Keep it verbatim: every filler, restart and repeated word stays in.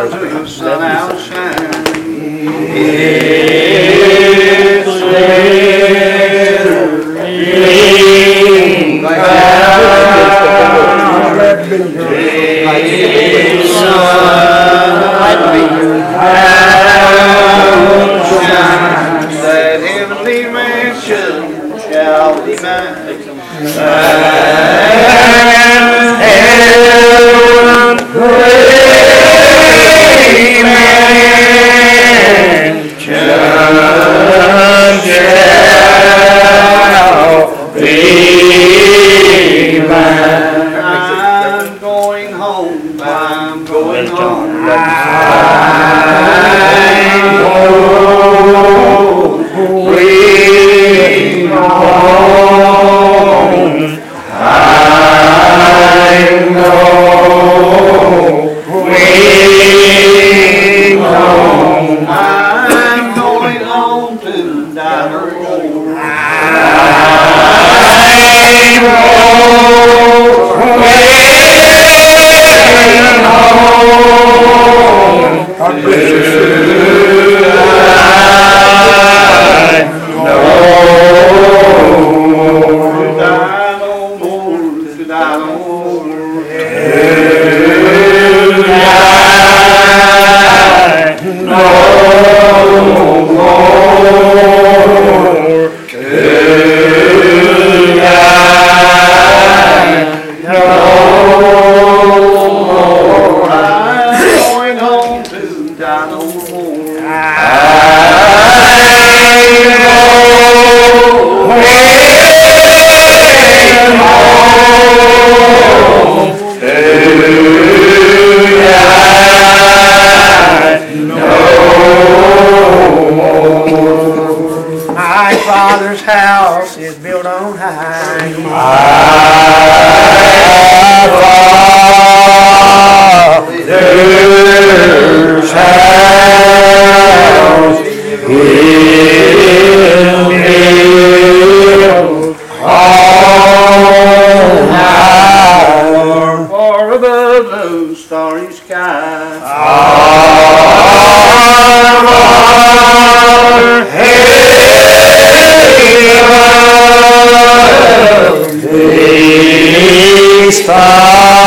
the sun outshine. It's glittering down. It's sunshine. That heavenly mansion shall be mine. I'm going home, I'm going home. I'm going home. I'm going home. I'm going home to Dinah Moore. My Father's house is built on high. My Father's house is built on high. Far above those starry skies. Our